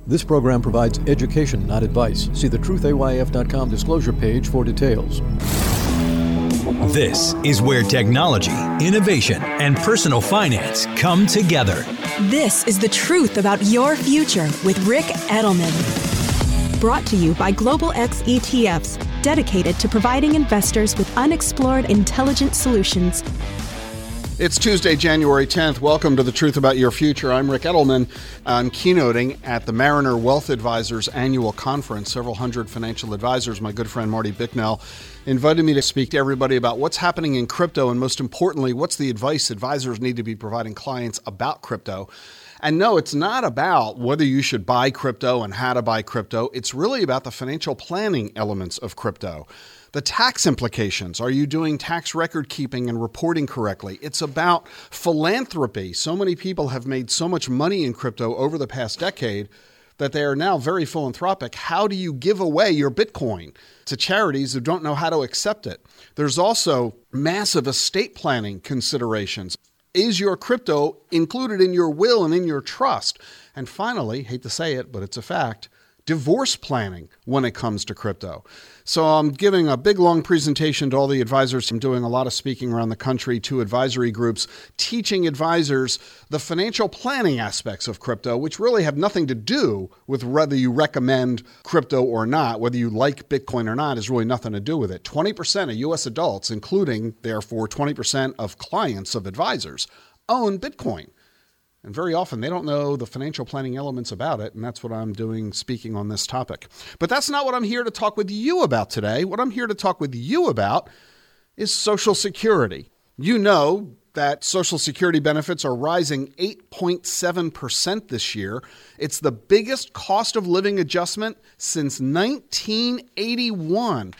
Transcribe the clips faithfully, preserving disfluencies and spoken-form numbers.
This program provides education, not advice. See the truth A Y F dot com disclosure page for details. This is where technology, innovation, and personal finance come together. This is the truth about your future with Ric Edelman. Brought to you by Global X E T Fs, dedicated to providing investors with unexplored intelligent solutions. It's Tuesday, January tenth. Welcome to The Truth About Your Future. I'm Ric Edelman. I'm keynoting at the Mariner Wealth Advisors annual conference. Several hundred financial advisors, my good friend Marty Bicknell, invited me to speak to everybody about what's happening in crypto and, most importantly, what's the advice advisors need to be providing clients about crypto. And no, it's not about whether you should buy crypto and how to buy crypto. It's really about the financial planning elements of crypto. The tax implications. Are you doing tax record keeping and reporting correctly? It's about philanthropy. So many people have made so much money in crypto over the past decade that they are now very philanthropic. How do you give away your Bitcoin to charities who don't know how to accept it? There's also massive estate planning considerations. Is your crypto included in your will and in your trust? And finally, hate to say it, but it's a fact, divorce planning when it comes to crypto. So I'm giving a big, long presentation to all the advisors. I'm doing a lot of speaking around the country to advisory groups, teaching advisors the financial planning aspects of crypto, which really have nothing to do with whether you recommend crypto or not. Whether you like Bitcoin or not is really nothing to do with it. twenty percent of U S adults, including, therefore, twenty percent of clients of advisors, own Bitcoin. And very often they don't know the financial planning elements about it, and that's what I'm doing speaking on this topic. But that's not what I'm here to talk with you about today. What I'm here to talk with you about is Social Security. You know that Social Security benefits are rising eight point seven percent this year. It's the biggest cost of living adjustment since nineteen eighty-one.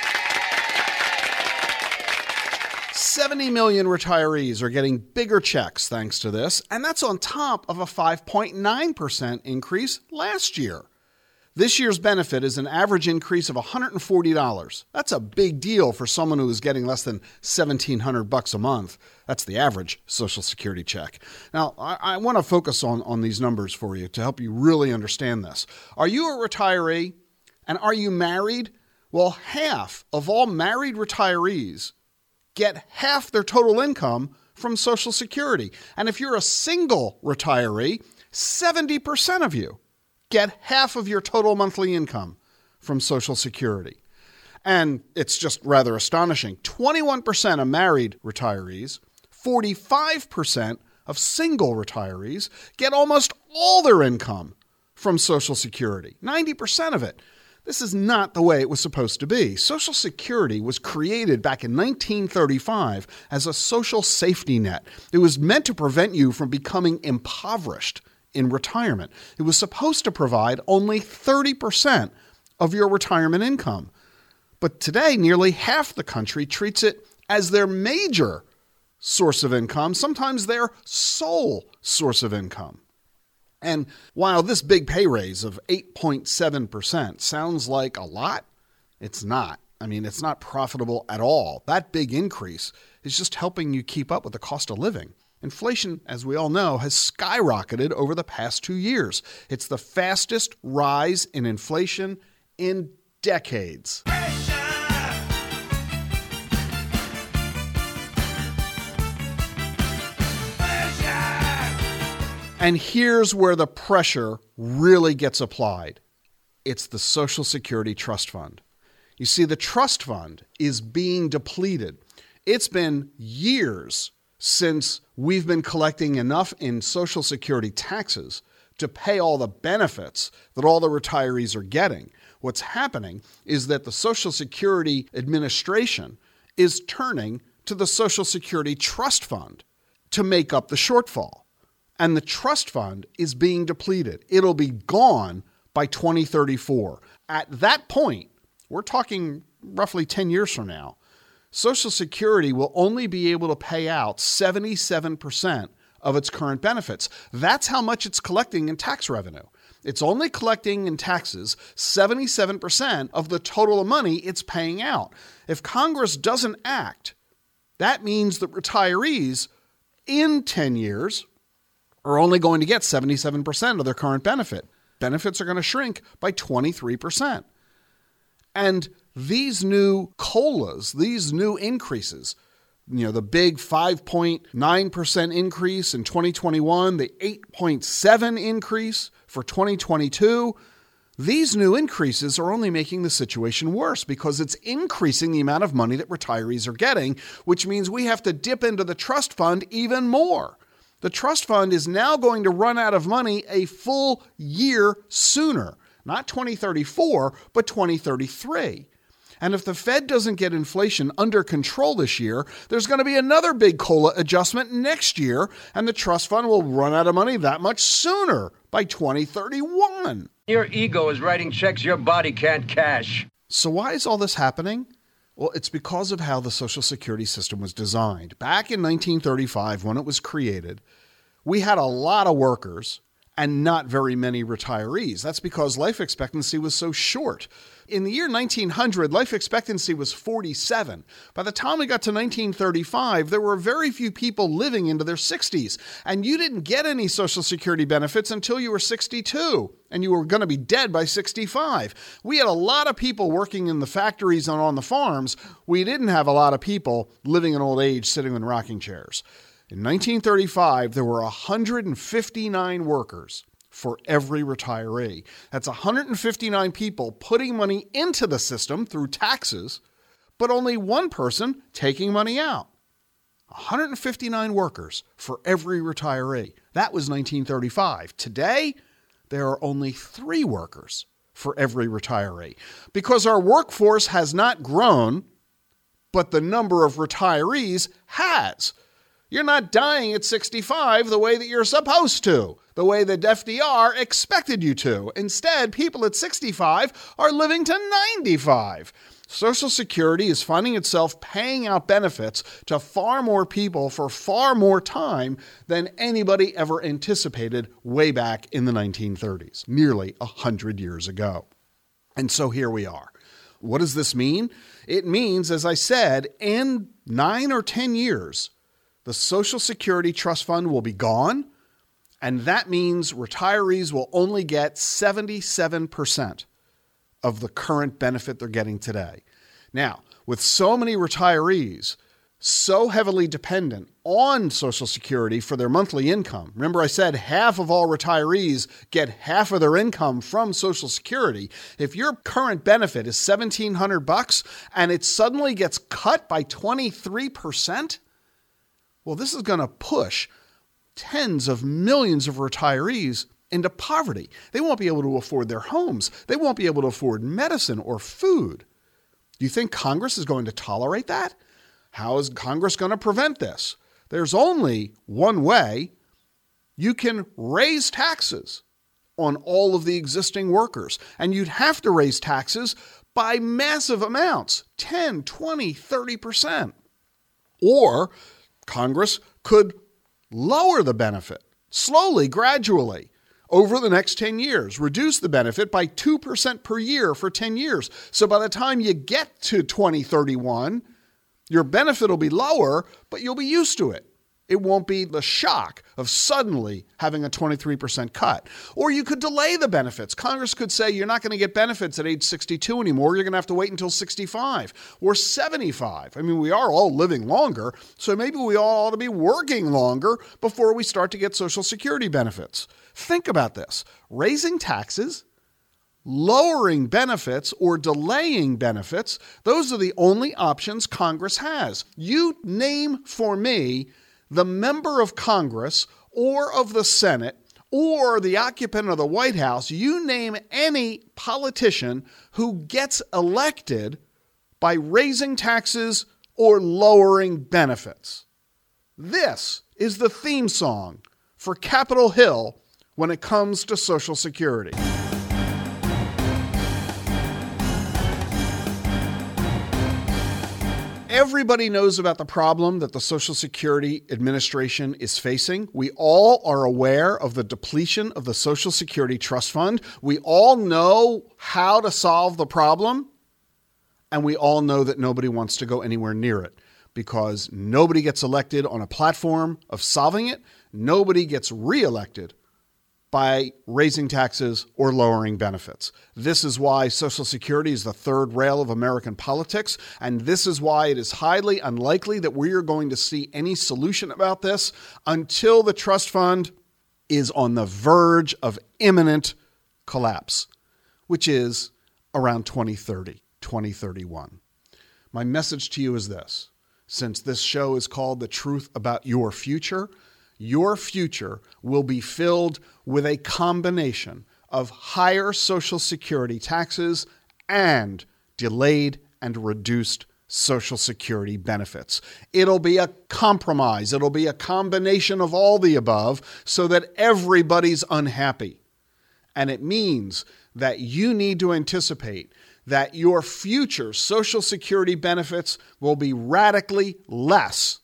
seventy million retirees are getting bigger checks thanks to this, and that's on top of a five point nine percent increase last year. This year's benefit is an average increase of one hundred forty dollars. That's a big deal for someone who is getting less than seventeen hundred bucks a month. That's the average Social Security check. Now, I, I want to focus on, on these numbers for you to help you really understand this. Are you a retiree and are you married? Well, half of all married retirees get half their total income from Social Security. And if you're a single retiree, seventy percent of you get half of your total monthly income from Social Security. And it's just rather astonishing. twenty-one percent of married retirees, forty-five percent of single retirees get almost all their income from Social Security, ninety percent of it. This is not the way it was supposed to be. Social Security was created back in nineteen thirty-five as a social safety net. It was meant to prevent you from becoming impoverished in retirement. It was supposed to provide only thirty percent of your retirement income. But today, nearly half the country treats it as their major source of income, sometimes their sole source of income. And while this big pay raise of eight point seven percent sounds like a lot, it's not. I mean, it's not profitable at all. That big increase is just helping you keep up with the cost of living. Inflation, as we all know, has skyrocketed over the past two years. It's the fastest rise in inflation in decades. And here's where the pressure really gets applied. It's the Social Security Trust Fund. You see, the trust fund is being depleted. It's been years since we've been collecting enough in Social Security taxes to pay all the benefits that all the retirees are getting. What's happening is that the Social Security Administration is turning to the Social Security Trust Fund to make up the shortfall. And the trust fund is being depleted. It'll be gone by twenty thirty-four. At that point, we're talking roughly ten years from now, Social Security will only be able to pay out seventy-seven percent of its current benefits. That's how much it's collecting in tax revenue. It's only collecting in taxes seventy-seven percent of the total money it's paying out. If Congress doesn't act, that means that retirees in ten years are only going to get seventy-seven percent of their current benefit. benefits are going to shrink by twenty-three percent. And these new COLAs, these new increases, you know, the big five point nine percent increase in twenty twenty-one, the eight point seven increase for twenty twenty-two, these new increases are only making the situation worse because it's increasing the amount of money that retirees are getting, which means we have to dip into the trust fund even more. The trust fund is now going to run out of money a full year sooner, not twenty thirty-four, but twenty thirty-three. And if the Fed doesn't get inflation under control this year, there's going to be another big COLA adjustment next year, and the trust fund will run out of money that much sooner, by twenty thirty-one. Your ego is writing checks your body can't cash. So why is all this happening? Well, it's because of how the Social Security system was designed. Back in nineteen thirty-five, when it was created, we had a lot of workers and not very many retirees. That's because life expectancy was so short. In the year nineteen hundred, life expectancy was forty-seven. By the time we got to nineteen thirty-five, there were very few people living into their sixties. And you didn't get any Social Security benefits until you were sixty-two. And you were going to be dead by sixty-five. We had a lot of people working in the factories and on the farms. We didn't have a lot of people living in old age sitting in rocking chairs. In nineteen thirty-five, there were one hundred fifty-nine workers for every retiree. That's one hundred fifty-nine people putting money into the system through taxes, but only one person taking money out. one hundred fifty-nine workers for every retiree. That was nineteen thirty-five. Today, there are only three workers for every retiree because our workforce has not grown, but the number of retirees has. You're not dying at sixty-five the way that you're supposed to, the way that F D R expected you to. Instead, people at sixty-five are living to ninety-five. Social Security is finding itself paying out benefits to far more people for far more time than anybody ever anticipated way back in the nineteen thirties, nearly one hundred years ago. And so here we are. What does this mean? It means, as I said, in nine or ten years, the Social Security Trust Fund will be gone, and that means retirees will only get seventy-seven percent of the current benefit they're getting today. Now, with so many retirees so heavily dependent on Social Security for their monthly income, remember I said half of all retirees get half of their income from Social Security. If your current benefit is seventeen hundred bucks and it suddenly gets cut by twenty-three percent, well, this is going to push tens of millions of retirees into poverty. They won't be able to afford their homes. They won't be able to afford medicine or food. Do you think Congress is going to tolerate that? How is Congress going to prevent this? There's only one way. You can raise taxes on all of the existing workers, and you'd have to raise taxes by massive amounts, ten, twenty, thirty percent. Or Congress could lower the benefit slowly, gradually, over the next ten years, reduce the benefit by two percent per year for ten years. So by the time you get to twenty thirty-one, your benefit will be lower, but you'll be used to it. It won't be the shock of suddenly having a twenty-three percent cut. Or you could delay the benefits. Congress could say you're not going to get benefits at age sixty-two anymore. You're going to have to wait until sixty-five or seventy-five. I mean, we are all living longer, so maybe we all ought to be working longer before we start to get Social Security benefits. Think about this. Raising taxes, lowering benefits, or delaying benefits, those are the only options Congress has. You name for me the member of Congress or of the Senate or the occupant of the White House, you name any politician who gets elected by raising taxes or lowering benefits. This is the theme song for Capitol Hill when it comes to Social Security. Everybody knows about the problem that the Social Security Administration is facing. We all are aware of the depletion of the Social Security Trust Fund. We all know how to solve the problem, and we all know that nobody wants to go anywhere near it because nobody gets elected on a platform of solving it. Nobody gets reelected by raising taxes or lowering benefits. This is why Social Security is the third rail of American politics, and this is why it is highly unlikely that we are going to see any solution about this until the trust fund is on the verge of imminent collapse, which is around twenty thirty, twenty thirty-one. My message to you is this. Since this show is called The Truth About Your Future, your future will be filled with a combination of higher Social Security taxes and delayed and reduced Social Security benefits. It'll be a compromise. It'll be a combination of all the above so that everybody's unhappy. And it means that you need to anticipate that your future Social Security benefits will be radically less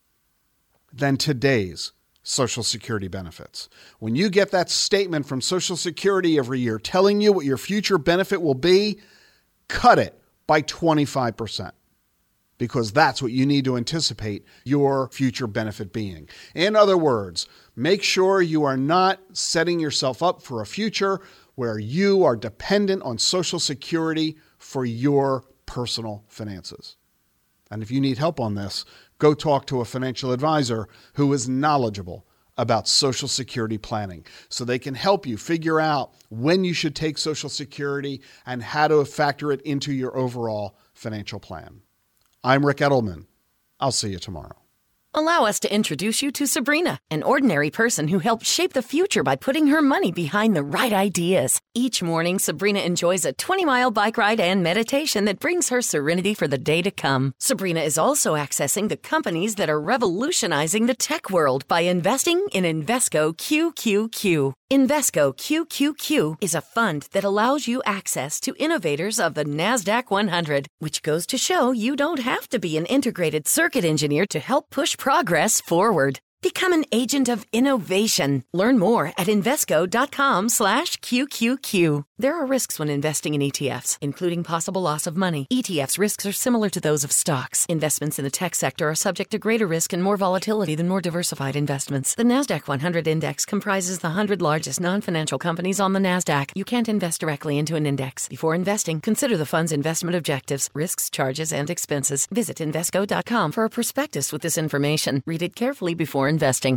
than today's Social Security benefits. When you get that statement from Social Security every year telling you what your future benefit will be, cut it by twenty-five percent. Because that's what you need to anticipate your future benefit being. In other words, make sure you are not setting yourself up for a future where you are dependent on Social Security for your personal finances. And if you need help on this, go talk to a financial advisor who is knowledgeable about Social Security planning so they can help you figure out when you should take Social Security and how to factor it into your overall financial plan. I'm Rick Edelman. I'll see you tomorrow. Allow us to introduce you to Sabrina, an ordinary person who helped shape the future by putting her money behind the right ideas. Each morning, Sabrina enjoys a twenty-mile bike ride and meditation that brings her serenity for the day to come. Sabrina is also accessing the companies that are revolutionizing the tech world by investing in Invesco Q Q Q. Invesco Q Q Q is a fund that allows you access to innovators of the NASDAQ one hundred, which goes to show you don't have to be an integrated circuit engineer to help push progress forward. Become an agent of innovation. Learn more at Invesco.com slash QQQ. There are risks when investing in E T Fs, including possible loss of money. E T Fs' risks are similar to those of stocks. Investments in the tech sector are subject to greater risk and more volatility than more diversified investments. The NASDAQ one hundred index comprises the one hundred largest non-financial companies on the NASDAQ. You can't invest directly into an index. Before investing, consider the fund's investment objectives, risks, charges, and expenses. Visit Invesco dot com for a prospectus with this information. Read it carefully before investing.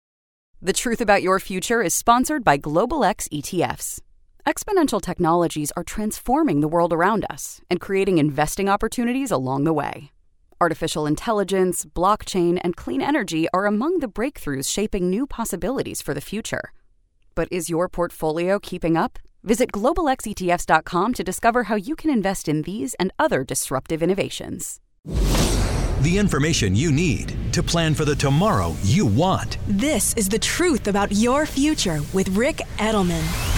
The Truth About Your Future is sponsored by Global X E T Fs. Exponential technologies are transforming the world around us and creating investing opportunities along the way. Artificial intelligence, blockchain, and clean energy are among the breakthroughs shaping new possibilities for the future. But is your portfolio keeping up? Visit Global X E T Fs dot com to discover how you can invest in these and other disruptive innovations. The information you need to plan for the tomorrow you want. This is The Truth About Your Future with Rick Edelman.